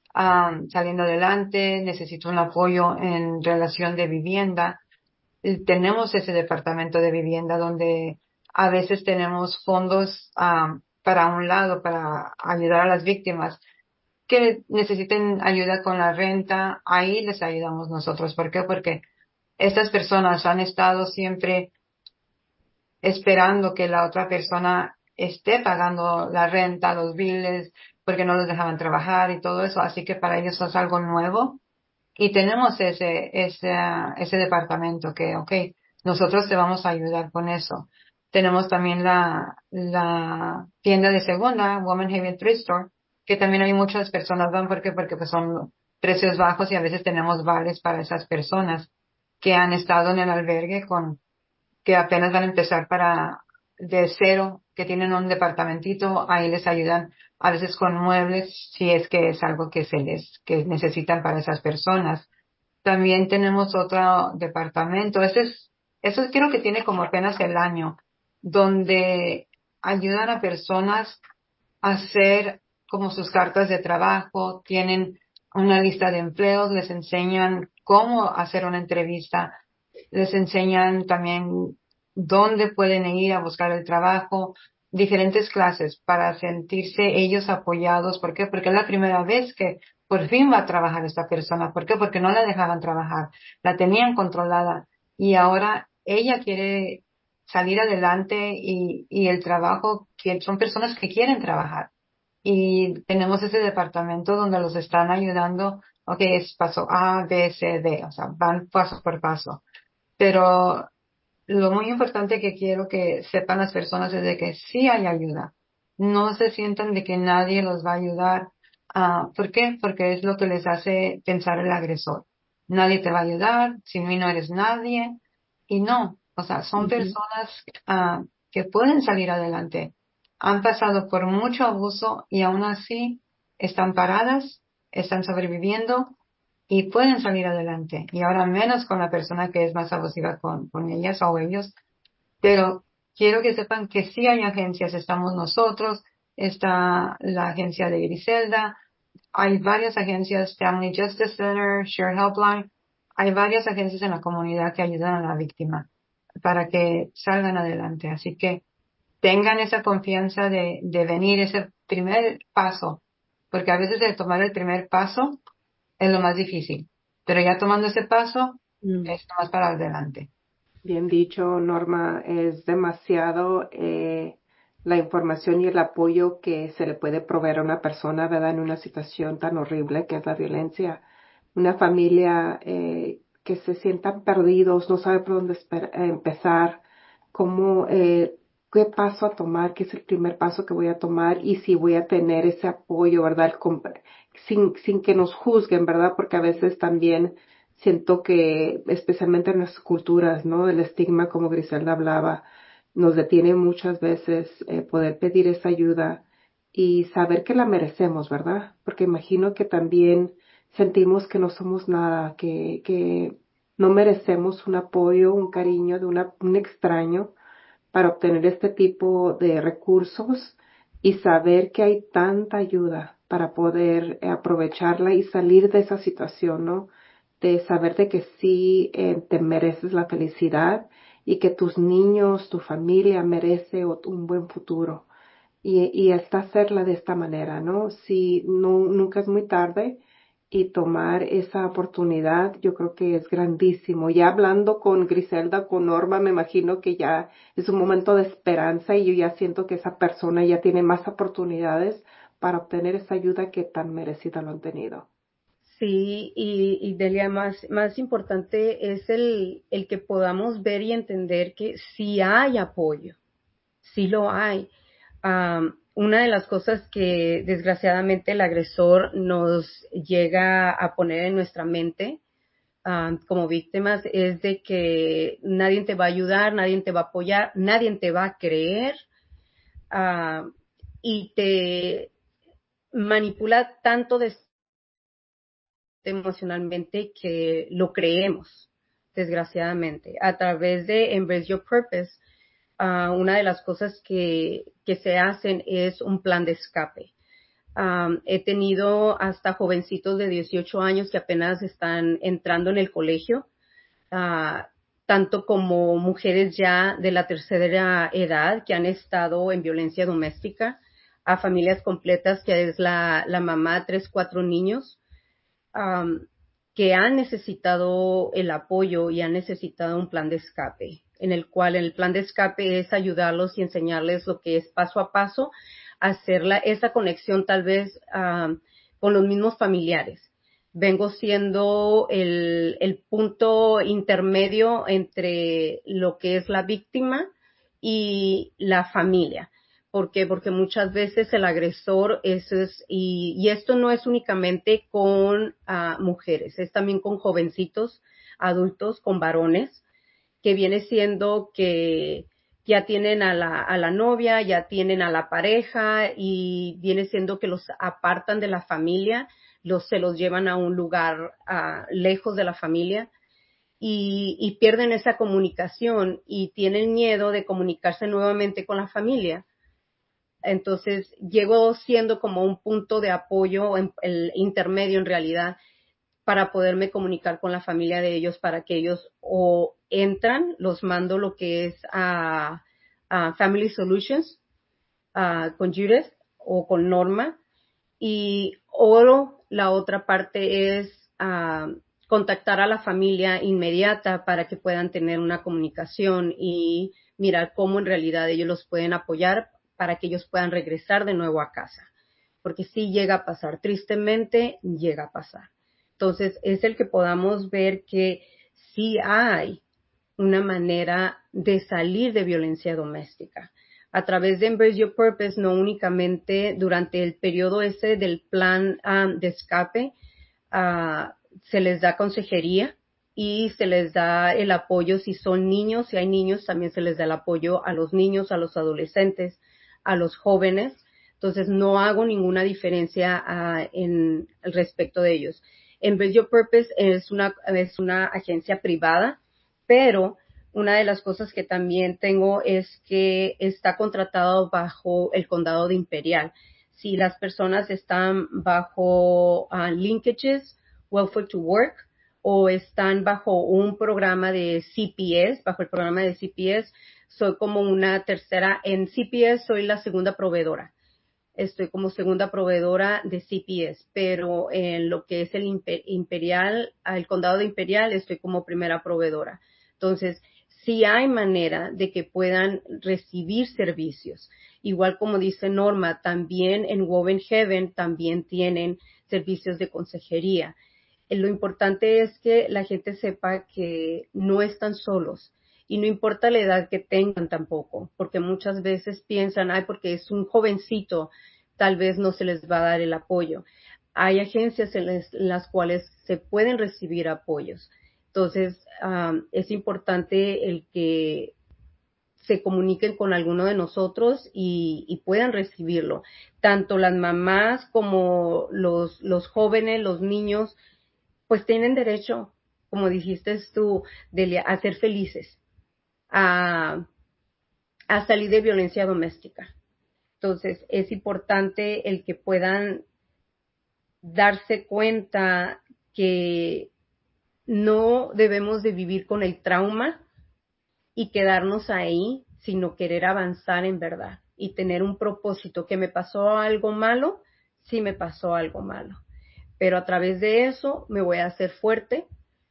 um, saliendo adelante, necesito un apoyo en relación de vivienda, eh, tenemos ese departamento de vivienda donde a veces tenemos fondos um, para un lado, para ayudar a las víctimas que necesiten ayuda con la renta, ahí les ayudamos nosotros. ¿Por qué? Porque estas personas han estado siempre esperando que la otra persona esté pagando la renta, los biles, porque no los dejaban trabajar y todo eso. Así que para ellos es algo nuevo. Y tenemos ese, ese, ese departamento que, ok, nosotros te vamos a ayudar con eso. Tenemos también la, la tienda de segunda, Woman Haven Thrift Store, que también hay muchas personas van porque, porque pues son precios bajos y a veces tenemos vales para esas personas que han estado en el albergue con, que apenas van a empezar para, de cero, que tienen un departamentito, ahí les ayudan a veces con muebles, si es que es algo que se les, que necesitan para esas personas. También tenemos otro departamento, ese es, eso creo que tiene como apenas el año, donde ayudan a personas a hacer como sus cartas de trabajo, tienen una lista de empleos, les enseñan cómo hacer una entrevista, les enseñan también dónde pueden ir a buscar el trabajo, diferentes clases para sentirse ellos apoyados. ¿Por qué? Porque es la primera vez que por fin va a trabajar esta persona. ¿Por qué? Porque no la dejaban trabajar, la tenían controlada y ahora ella quiere salir adelante y, y el trabajo, que son personas que quieren trabajar. Y tenemos ese departamento donde los están ayudando, ok, es paso A, B, C, D, o sea, van paso por paso. Pero lo muy importante que quiero que sepan las personas es de que sí hay ayuda. No se sientan de que nadie los va a ayudar. Ah, ¿por qué? Porque es lo que les hace pensar el agresor. Nadie te va a ayudar, si no, y no eres nadie. Y no, o sea, son Ujú. personas ah, que pueden salir adelante. Han pasado por mucho abuso y aún así están paradas, están sobreviviendo y pueden salir adelante. Y ahora menos con la persona que es más abusiva con, con ellas o ellos. Pero quiero que sepan que sí hay agencias. Estamos nosotros, está la agencia de Griselda, hay varias agencias, Family Justice Center, Share Helpline. Hay varias agencias en la comunidad que ayudan a la víctima para que salgan adelante. Así que tengan esa confianza de, de venir ese primer paso, porque a veces de tomar el primer paso es lo más difícil, pero ya tomando ese paso Mm. es más para adelante. Bien dicho, Norma, es demasiado eh, la información y el apoyo que se le puede proveer a una persona, ¿verdad? En una situación tan horrible que es la violencia. Una familia eh, que se sientan perdidos, no sabe por dónde esper- eh, empezar, cómo, eh, qué paso a tomar, qué es el primer paso que voy a tomar y si voy a tener ese apoyo, ¿verdad? El comp- sin, sin que nos juzguen, ¿verdad? Porque a veces también siento que, especialmente en nuestras culturas, ¿no? El estigma, como Griselda hablaba, nos detiene muchas veces eh, poder pedir esa ayuda y saber que la merecemos, ¿verdad? Porque imagino que también sentimos que no somos nada, que, que no merecemos un apoyo, un cariño de una, un extraño para obtener este tipo de recursos y saber que hay tanta ayuda para poder eh, aprovecharla y salir de esa situación, ¿no? De saber de que sí eh, te mereces la felicidad y que tus niños, tu familia merece un buen futuro. Y, y hasta hacerla de esta manera, ¿no? Si no, nunca es muy tarde y tomar esa oportunidad, yo creo que es grandísimo. Ya hablando con Griselda, con Norma, me imagino que ya es un momento de esperanza y yo ya siento que esa persona ya tiene más oportunidades para obtener esa ayuda que tan merecida lo han tenido. Sí, y, y Delia, más, más importante es el, el que podamos ver y entender que sí hay apoyo, sí lo hay. Um, una de las cosas que desgraciadamente el agresor nos llega a poner en nuestra mente um, como víctimas es de que nadie te va a ayudar, nadie te va a apoyar, nadie te va a creer uh, y te manipula tanto de emocionalmente que lo creemos, desgraciadamente. A través de Embrace Your Purpose, uh, una de las cosas que, que se hacen es un plan de escape. Um, he tenido hasta jovencitos de dieciocho años que apenas están entrando en el colegio, uh, tanto como mujeres ya de la tercera edad que han estado en violencia doméstica, a familias completas que es la, la mamá, tres, cuatro niños, um, que han necesitado el apoyo y han necesitado un plan de escape, en el cual el plan de escape es ayudarlos y enseñarles lo que es paso a paso, hacer la, esa conexión tal vez um, con los mismos familiares. Vengo siendo el, el punto intermedio entre lo que es la víctima y la familia, ¿Por qué? Porque muchas veces el agresor, eso es, y, y esto no es únicamente con uh, mujeres, es también con jovencitos, adultos, con varones, que viene siendo que ya tienen a la, a la novia, ya tienen a la pareja y viene siendo que los apartan de la familia, los, se los llevan a un lugar uh, lejos de la familia y, y pierden esa comunicación y tienen miedo de comunicarse nuevamente con la familia. Entonces llegó siendo como un punto de apoyo, en, el intermedio en realidad, para poderme comunicar con la familia de ellos, para que ellos o entran, los mando lo que es a, a Family Solutions, a, con Judith o con Norma, y o la otra parte es a, contactar a la familia inmediata para que puedan tener una comunicación y mirar cómo en realidad ellos los pueden apoyar para que ellos puedan regresar de nuevo a casa. Porque sí llega a pasar, tristemente llega a pasar. Entonces, es el que podamos ver que sí hay una manera de salir de violencia doméstica. A través de Embrace Your Purpose, no únicamente durante el periodo ese del plan um, de escape, uh, se les da consejería y se les da el apoyo si son niños, si hay niños, también se les da el apoyo a los niños, a los adolescentes, a los jóvenes. Entonces, no hago ninguna diferencia uh, en el respecto de ellos. Embrace Your Purpose es una, es una agencia privada, pero una de las cosas que también tengo es que está contratado bajo el condado de Imperial. Si las personas están bajo uh, linkages, Welfare to Work, o están bajo un programa de C P S, bajo el programa de C P S, soy como una tercera, en C P S soy la segunda proveedora. Estoy como segunda proveedora de C P S, pero en lo que es el Imperial, el condado de Imperial, estoy como primera proveedora. Entonces, sí hay manera de que puedan recibir servicios. Igual como dice Norma, también en Woven Heaven también tienen servicios de consejería. Lo importante es que la gente sepa que no están solos. Y no importa la edad que tengan tampoco, porque muchas veces piensan, ay, porque es un jovencito, tal vez no se les va a dar el apoyo. Hay agencias en las, en las cuales se pueden recibir apoyos. Entonces, um, es importante el que se comuniquen con alguno de nosotros y, y puedan recibirlo. Tanto las mamás como los, los jóvenes, los niños, pues tienen derecho, como dijiste tú, Delia, a ser felices. A, a salir de violencia doméstica. Entonces, es importante el que puedan darse cuenta que no debemos de vivir con el trauma y quedarnos ahí, sino querer avanzar en verdad y tener un propósito. ¿Que me pasó algo malo? Sí me pasó algo malo. Pero a través de eso me voy a hacer fuerte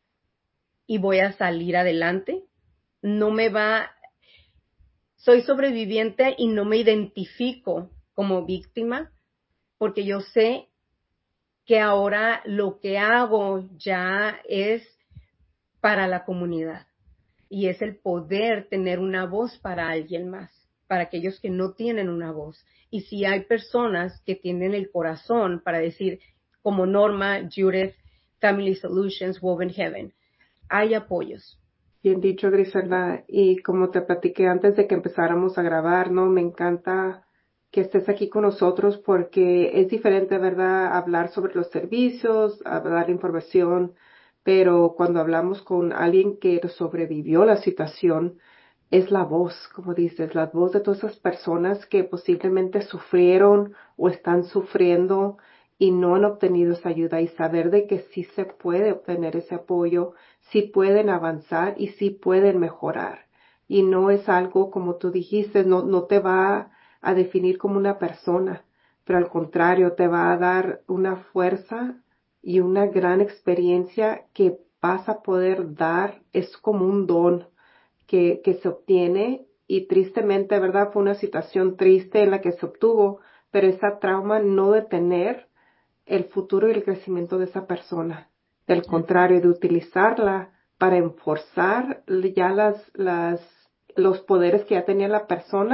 y voy a salir adelante. No me va... Soy sobreviviente y no me identifico como víctima porque yo sé que ahora lo que hago ya es para la comunidad y es el poder tener una voz para alguien más, para aquellos que no tienen una voz. Y si hay personas que tienen el corazón para decir, como Norma, Judith, Family Solutions, Woven Heaven, hay apoyos. Bien dicho, Griselda, y como te platiqué antes de que empezáramos a grabar, ¿no? Me encanta que estés aquí con nosotros porque es diferente, ¿verdad?, hablar sobre los servicios, dar información, pero cuando hablamos con alguien que sobrevivió la situación, es la voz, como dices, la voz de todas esas personas que posiblemente sufrieron o están sufriendo y no han obtenido esa ayuda y saber de que sí se puede obtener ese apoyo, sí pueden avanzar y sí pueden mejorar. Y no es algo, como tú dijiste, no, no te va a definir como una persona, pero al contrario, te va a dar una fuerza y una gran experiencia que vas a poder dar, es como un don que, que se obtiene y tristemente, ¿verdad? Fue una situación triste en la que se obtuvo, pero esa trauma no detener el futuro y el crecimiento de esa persona. Del contrario, de utilizarla para enforzar ya las, las, los poderes que ya tenía la persona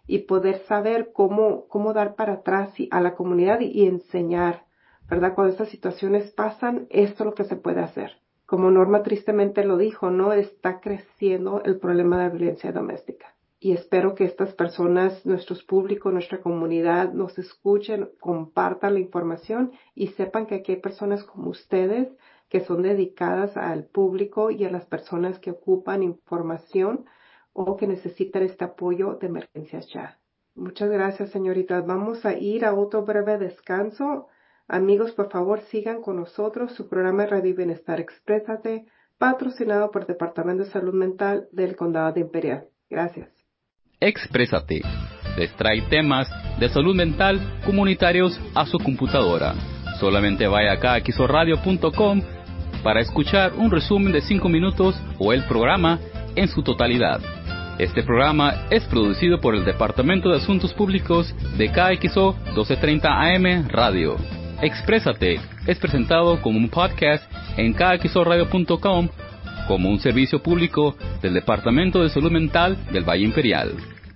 y poder saber cómo, cómo dar para atrás y, a la comunidad y, y enseñar, ¿verdad? Cuando estas situaciones pasan, esto es lo que se puede hacer. Como Norma tristemente lo dijo, ¿no? Está creciendo el problema de la violencia doméstica. Y espero que estas personas, nuestros públicos, nuestra comunidad, nos escuchen, compartan la información y sepan que aquí hay personas como ustedes que son dedicadas al público y a las personas que ocupan información o que necesitan este apoyo de emergencias ya. Muchas gracias, señoritas. Vamos a ir a otro breve descanso. Amigos, por favor, sigan con nosotros su programa de Radio Bienestar Exprésate, patrocinado por el Departamento de Salud Mental del Condado de Imperial. Gracias. Exprésate les trae temas de salud mental comunitarios a su computadora. Solamente vaya acá a x o radio punto com para escuchar un resumen de cinco minutos o el programa en su totalidad. Este programa es producido por el Departamento de Asuntos Públicos de K X O doce treinta A M Radio. Exprésate es presentado como un podcast en k x o radio punto com como un servicio público del Departamento de Salud Mental del Valle Imperial.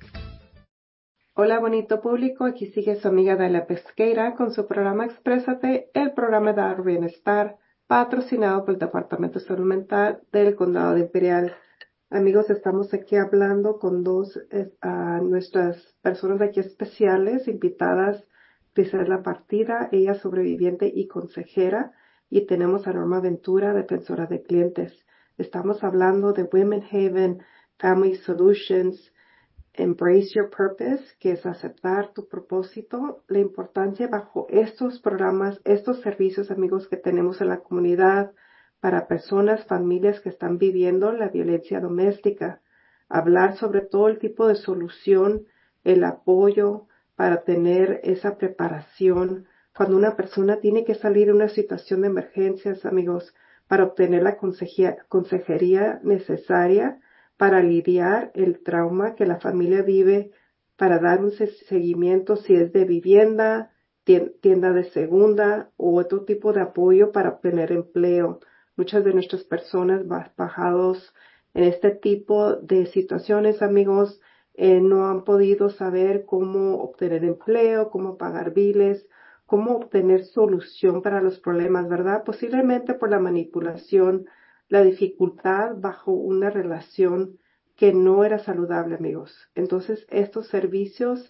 Hola, bonito público. Aquí sigue su amiga Dalia Pesqueira con su programa Exprésate, el programa de Dar Bienestar, patrocinado por el Departamento de Salud Mental del Condado de Imperial. Amigos, estamos aquí hablando con dos eh, uh, nuestras personas aquí especiales, invitadas. Priscila Partida, ella sobreviviente y consejera, y tenemos a Norma Ventura, defensora de clientes. Estamos hablando de Women Haven Family Solutions, Embrace Your Purpose, que es aceptar tu propósito, la importancia bajo estos programas, estos servicios, amigos, que tenemos en la comunidad para personas, familias que están viviendo la violencia doméstica. Hablar sobre todo el tipo de solución, el apoyo para tener esa preparación. Cuando una persona tiene que salir de una situación de emergencias, amigos, para obtener la consejería, consejería necesaria para lidiar el trauma que la familia vive, para dar un seguimiento si es de vivienda, tienda de segunda u otro tipo de apoyo para obtener empleo. Muchas de nuestras personas bajados en este tipo de situaciones, amigos, eh, no han podido saber cómo obtener empleo, cómo pagar biles, cómo obtener solución para los problemas, ¿verdad? Posiblemente por la manipulación, la dificultad bajo una relación que no era saludable, amigos. Entonces, estos servicios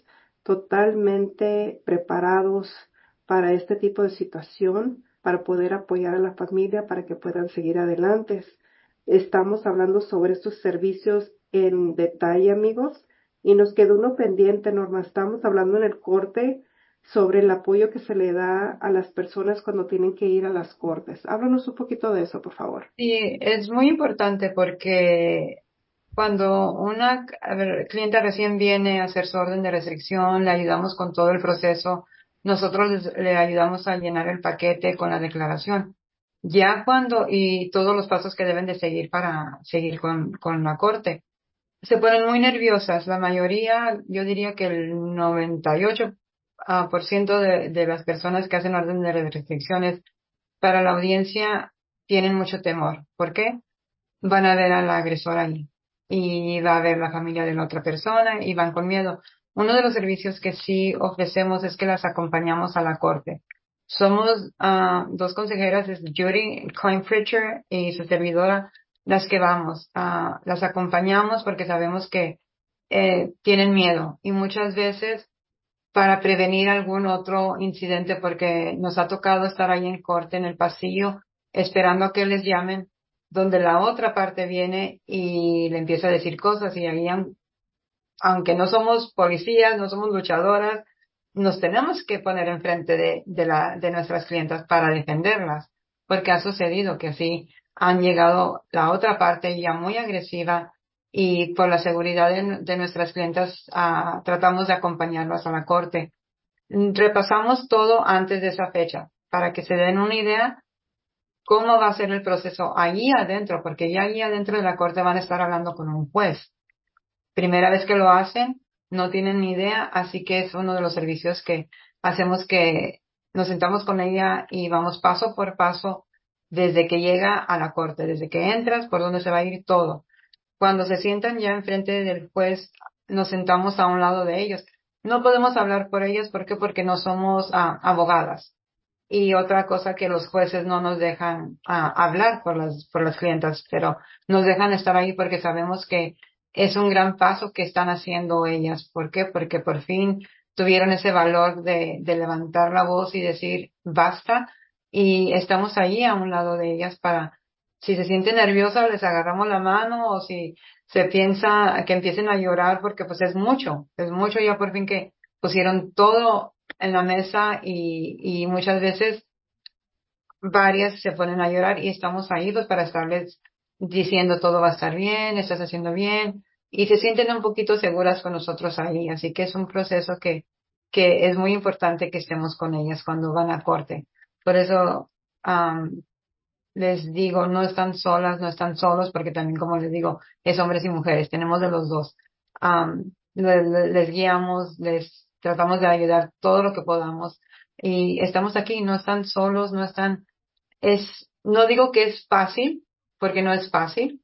totalmente preparados para este tipo de situación, para poder apoyar a la familia, para que puedan seguir adelante. Estamos hablando sobre estos servicios en detalle, amigos, y nos quedó uno pendiente, Norma. Estamos hablando en el corte sobre el apoyo que se le da a las personas cuando tienen que ir a las cortes. Háblanos un poquito de eso, por favor. Sí, es muy importante porque cuando una a ver, clienta recién viene a hacer su orden de restricción, le ayudamos con todo el proceso, nosotros les, le ayudamos a llenar el paquete con la declaración. Ya cuando, y todos los pasos que deben de seguir para seguir con, con la corte. Se ponen muy nerviosas. La mayoría, yo diría que el noventa y ocho por ciento de, de las personas que hacen orden de restricciones para la audiencia tienen mucho temor. ¿Por qué? Van a ver al agresor ahí y va a ver la familia de la otra persona y van con miedo. Uno de los servicios que sí ofrecemos es que las acompañamos a la corte. Somos uh, dos consejeras, es Judy Klein-Pritcher y su servidora, las que vamos. Uh, las acompañamos porque sabemos que eh, tienen miedo y muchas veces para prevenir algún otro incidente, porque nos ha tocado estar ahí en corte, en el pasillo, esperando a que les llamen, donde la otra parte viene y le empieza a decir cosas y ahí, aunque no somos policías, no somos luchadoras, nos tenemos que poner enfrente de, de, la, de nuestras clientas para defenderlas, porque ha sucedido que así han llegado la otra parte ya muy agresiva y por la seguridad de, de nuestras clientas uh, tratamos de acompañarlas a la corte. Repasamos todo antes de esa fecha para que se den una idea cómo va a ser el proceso allí adentro, porque ya allí adentro de la corte van a estar hablando con un juez. Primera vez que lo hacen, no tienen ni idea, así que es uno de los servicios que hacemos, que nos sentamos con ella y vamos paso por paso desde que llega a la corte, desde que entras, por dónde se va a ir todo. Cuando se sientan ya enfrente del juez nos sentamos a un lado de ellos. No podemos hablar por ellos, ¿por qué? Porque no somos ah, abogadas. Y otra cosa que los jueces no nos dejan ah, hablar por las, por las clientas, pero nos dejan estar ahí porque sabemos que es un gran paso que están haciendo ellas. ¿Por qué? Porque por fin tuvieron ese valor de, de levantar la voz y decir basta, y estamos ahí a un lado de ellas para, si se sienten nerviosas, les agarramos la mano, o si se piensa que empiecen a llorar, porque pues es mucho, es mucho ya por fin que pusieron todo en la mesa, y, y muchas veces varias se ponen a llorar y estamos ahí pues para estarles diciendo todo va a estar bien, estás haciendo bien, y se sienten un poquito seguras con nosotros ahí. Así que es un proceso que, que es muy importante que estemos con ellas cuando van a corte. Por eso am, les digo, no están solas, no están solos, porque también, como les digo, es hombres y mujeres, tenemos de los dos. Am, le- le- les guiamos, les tratamos de ayudar todo lo que podamos, y estamos aquí, no están solos, no están, es, no digo que es fácil, porque no es fácil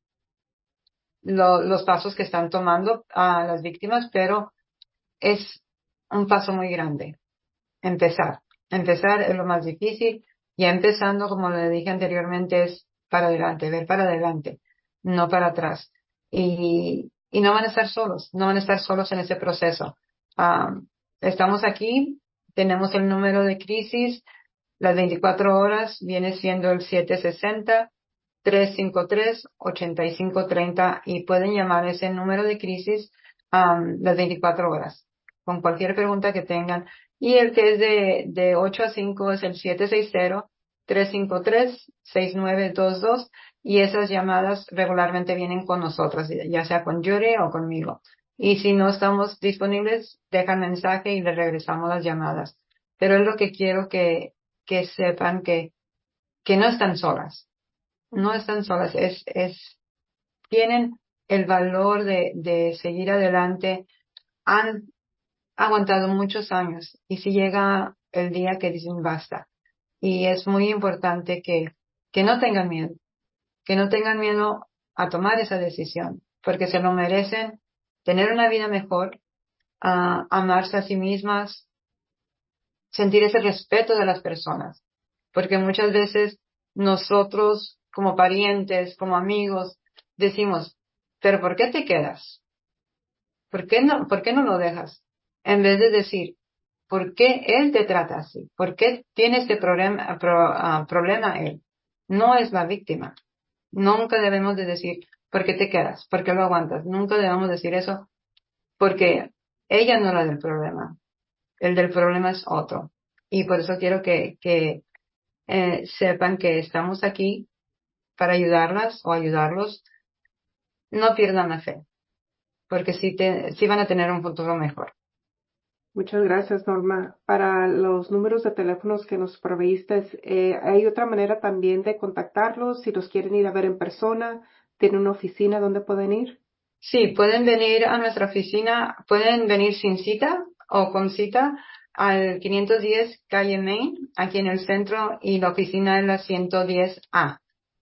lo- los pasos que están tomando a las víctimas, pero es un paso muy grande. Empezar. Empezar es lo más difícil. Ya empezando, como le dije anteriormente, es para adelante, ver para adelante, no para atrás. Y, y no van a estar solos, no van a estar solos en ese proceso. Ah, estamos aquí, tenemos el número de crisis, las veinticuatro horas viene siendo el siete sesenta, tres cinco tres, ocho cinco tres cero, y pueden llamar a ese número de crisis um, las veinticuatro horas con cualquier pregunta que tengan. Y el que es de, de ocho a cinco es el siete seis cero, tres cinco tres, seis nueve dos dos, y esas llamadas regularmente vienen con nosotras, ya sea con Yuri o conmigo. Y si no estamos disponibles, dejan mensaje y les regresamos las llamadas. Pero es lo que quiero que, que sepan que, que no están solas. No están solas. Es, es, tienen el valor de, de seguir adelante. Han aguantado muchos años, y si llega el día que dicen basta. Y es muy importante que, que no tengan miedo, que no tengan miedo a tomar esa decisión, porque se lo merecen, tener una vida mejor, a amarse a sí mismas, sentir ese respeto de las personas, porque muchas veces nosotros como parientes, como amigos, decimos, pero ¿por qué te quedas? ¿Por qué no, por qué no lo dejas? En vez de decir, ¿por qué él te trata así? ¿Por qué tiene este problema, pro- ah, problema él? No es la víctima. Nunca debemos de decir, ¿por qué te quedas? ¿Por qué lo aguantas? Nunca debemos decir eso, porque ella no es la del problema. El del problema es otro. Y por eso quiero que, que eh, sepan que estamos aquí para ayudarlas o ayudarlos. No pierdan la fe, porque sí, te, sí van a tener un futuro mejor. Muchas gracias, Norma. Para los números de teléfonos que nos proveíste, eh, ¿hay otra manera también de contactarlos? Si los quieren ir a ver en persona, ¿tienen una oficina donde pueden ir? Sí, pueden venir a nuestra oficina, pueden venir sin cita o con cita al quinientos diez calle Main, aquí en el centro, y la oficina es la ciento diez A.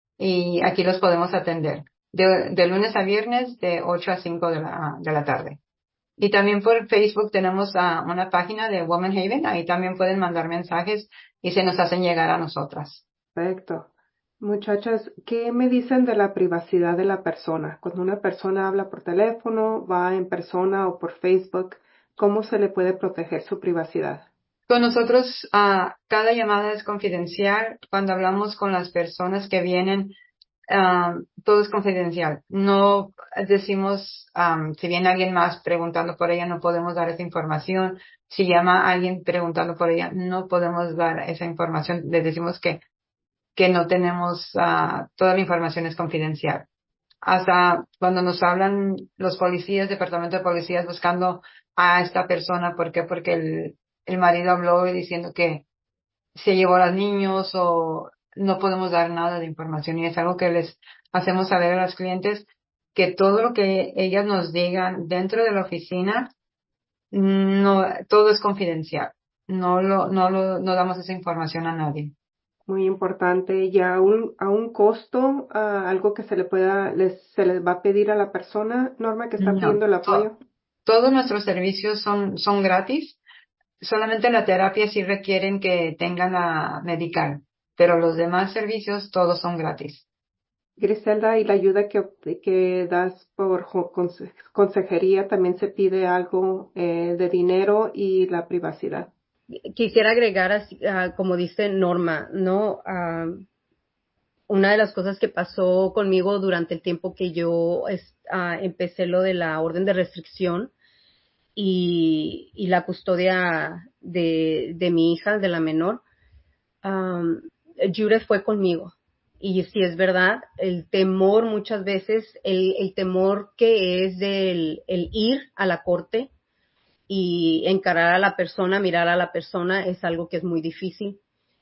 Y aquí los podemos atender de, de lunes a viernes de ocho a cinco de la, de la tarde. Y también por Facebook tenemos uh, una página de Woman Haven, ahí también pueden mandar mensajes y se nos hacen llegar a nosotras. Perfecto. Muchachas, ¿qué me dicen de la privacidad de la persona? Cuando una persona habla por teléfono, va en persona o por Facebook, ¿cómo se le puede proteger su privacidad? Con nosotros, uh, cada llamada es confidencial. Cuando hablamos con las personas que vienen, um, todo es confidencial. No decimos, um, si viene alguien más preguntando por ella, no podemos dar esa información. Si llama alguien preguntando por ella, no podemos dar esa información. Les decimos que, que no tenemos, uh, toda la información es confidencial. Hasta cuando nos hablan los policías, departamento de policías, buscando a esta persona, ¿por qué? Porque el, el marido habló y diciendo que se llevó a los niños, o no podemos dar nada de información, y es algo que les hacemos saber a los clientes, que todo lo que ellas nos digan dentro de la oficina, no, todo es confidencial. No lo, no lo, no damos esa información a nadie. Muy importante. Y a un, a un costo, a algo que se le pueda, les, se les va a pedir a la persona, Norma, que está No, pidiendo el to- apoyo. Todos nuestros servicios son, son gratis. Solamente la terapia sí requieren que tengan la medical, pero los demás servicios todos son gratis. Griselda, y la ayuda que, que das por conse- consejería, también se pide algo eh, de dinero y la privacidad. Quisiera agregar, así, uh, como dice Norma, ¿no? Uh, una de las cosas que pasó conmigo durante el tiempo que yo es, uh, empecé lo de la orden de restricción y, y la custodia de, de mi hija, de la menor, um, Judith fue conmigo. Y si es verdad, el temor muchas veces, el, el temor que es del el ir a la corte y encarar a la persona, mirar a la persona, es algo que es muy difícil.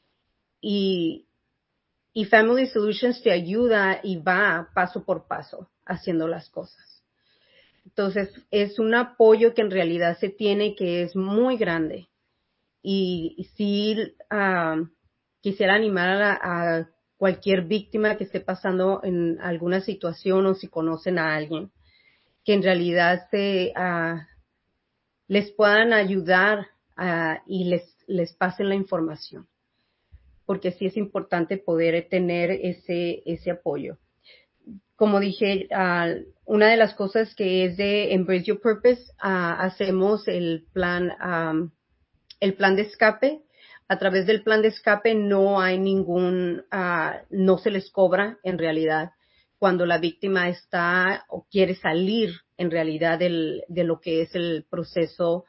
Y, y Family Solutions te ayuda y va paso por paso haciendo las cosas. Entonces, es un apoyo que en realidad se tiene que es muy grande. Y, y sí, uh, quisiera animar a, la, a cualquier víctima que esté pasando en alguna situación o si conocen a alguien, que en realidad se, uh, les puedan ayudar uh, y les, les pasen la información. Porque sí es importante poder tener ese, ese apoyo. Como dije, uh, una de las cosas que es de Embrace Your Purpose, uh, hacemos el plan, um, el plan de escape. A través del plan de escape no hay ningún, uh, no se les cobra en realidad cuando la víctima está o quiere salir en realidad del, de lo que es el proceso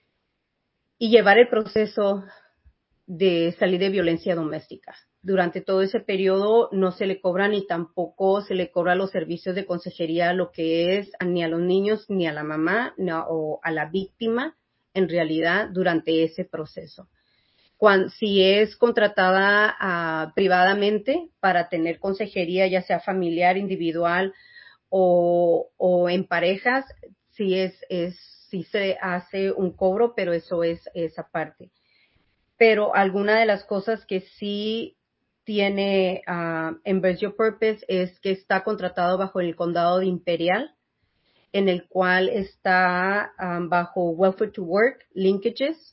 y llevar el proceso de salir de violencia doméstica. Durante todo ese periodo no se le cobra ni tampoco se le cobra los servicios de consejería, lo que es ni a los niños, ni a la mamá, ni a, o a la víctima, en realidad, durante ese proceso. Cuando, si es contratada uh, privadamente para tener consejería, ya sea familiar, individual o, o en parejas, sí es, es, sí se hace un cobro, pero eso es esa parte. Pero alguna de las cosas que sí tiene uh, Embrace Your Purpose es que está contratado bajo el condado de Imperial, en el cual está um, bajo Welfare to Work, linkages,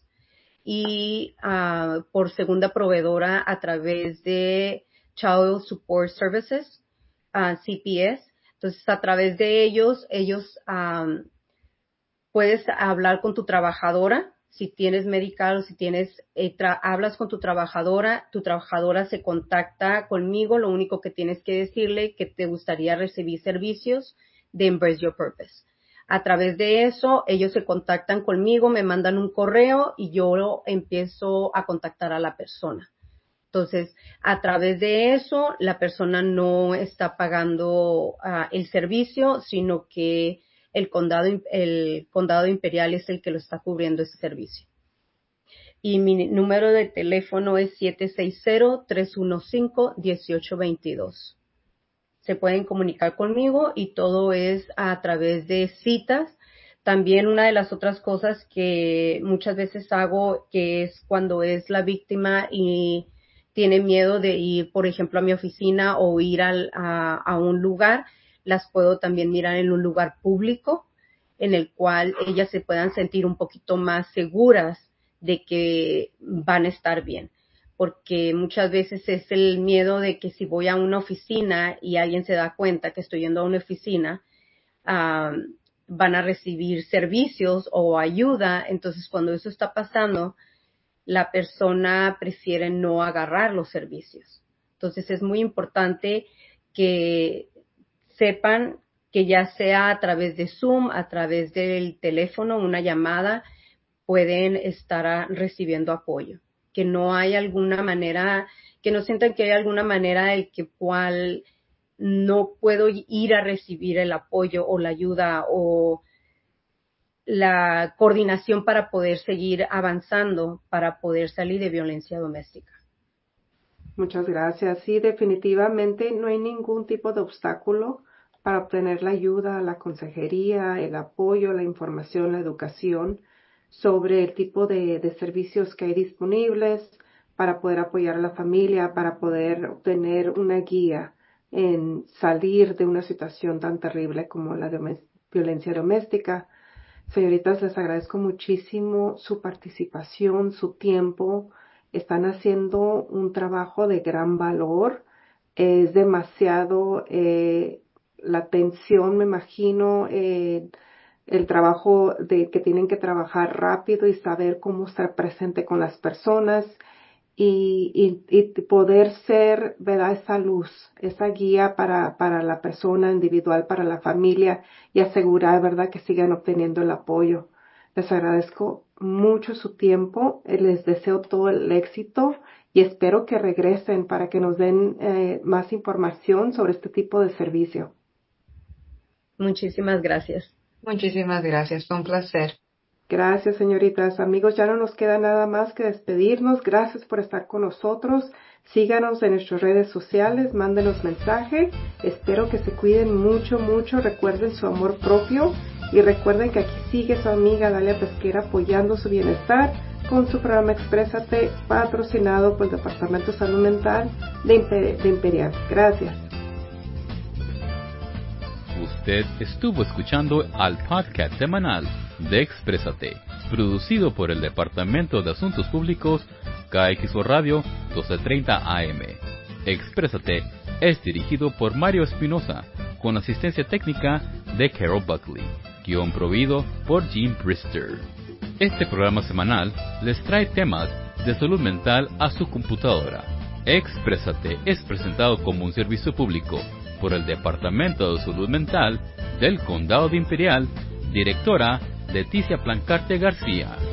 y uh, por segunda proveedora a través de Child Support Services, uh, C P S. Entonces, a través de ellos, ellos um, puedes hablar con tu trabajadora. Si tienes medical o si tienes, eh, tra- hablas con tu trabajadora, tu trabajadora se contacta conmigo, lo único que tienes que decirle que te gustaría recibir servicios de Embrace Your Purpose. A través de eso, ellos se contactan conmigo, me mandan un correo y yo empiezo a contactar a la persona. Entonces, a través de eso, la persona no está pagando uh, el servicio, sino que el condado, el condado imperial es el que lo está cubriendo ese servicio. Y mi número de teléfono es siete seis cero, tres uno cinco, uno ocho dos dos. Se pueden comunicar conmigo y todo es a través de citas. También una de las otras cosas que muchas veces hago, que es cuando es la víctima y tiene miedo de ir, por ejemplo, a mi oficina o ir al, a, a un lugar, las puedo también mirar en un lugar público en el cual ellas se puedan sentir un poquito más seguras de que van a estar bien. Porque muchas veces es el miedo de que si voy a una oficina y alguien se da cuenta que estoy yendo a una oficina, um, van a recibir servicios o ayuda. Entonces, cuando eso está pasando, la persona prefiere no agarrar los servicios. Entonces, es muy importante que sepan que ya sea a través de Zoom, a través del teléfono, una llamada, pueden estar recibiendo apoyo. Que no hay alguna manera, que no sientan que hay alguna manera de que cual no puedo ir a recibir el apoyo o la ayuda o la coordinación para poder seguir avanzando, para poder salir de violencia doméstica. Muchas gracias. Sí, definitivamente no hay ningún tipo de obstáculo para obtener la ayuda, la consejería, el apoyo, la información, la educación sobre el tipo de, de servicios que hay disponibles para poder apoyar a la familia, para poder obtener una guía en salir de una situación tan terrible como la de violencia doméstica. Señoritas, les agradezco muchísimo su participación, su tiempo. Están haciendo un trabajo de gran valor. Es demasiado eh, la atención, me imagino, eh, el trabajo de que tienen que trabajar rápido y saber cómo estar presente con las personas y, y, y poder ser, ¿verdad? Esa luz, esa guía para, para la persona individual, para la familia y asegurar, ¿verdad?, que sigan obteniendo el apoyo. Les agradezco mucho su tiempo, eh, les deseo todo el éxito y espero que regresen para que nos den eh, más información sobre este tipo de servicio. Muchísimas gracias. Muchísimas gracias, fue un placer. Gracias, señoritas. Amigos, ya no nos queda nada más que despedirnos. Gracias por estar con nosotros. Síganos en nuestras redes sociales, mándenos mensaje. Espero que se cuiden mucho, mucho. Recuerden su amor propio y recuerden que aquí sigue su amiga Dalia Pesquera apoyando su bienestar con su programa Exprésate, patrocinado por el Departamento de Salud Mental de, Imper- de Imperial. Gracias. Usted estuvo escuchando al podcast semanal de Exprésate, producido por el Departamento de Asuntos Públicos K X O Radio doce treinta A M. Exprésate es dirigido por Mario Espinosa, con asistencia técnica de Carol Buckley, guión provido por Jim Brister. Este programa semanal les trae temas de salud mental a su computadora. Exprésate es presentado como un servicio público por el Departamento de Salud Mental del Condado de Imperial, directora Leticia Plancarte García.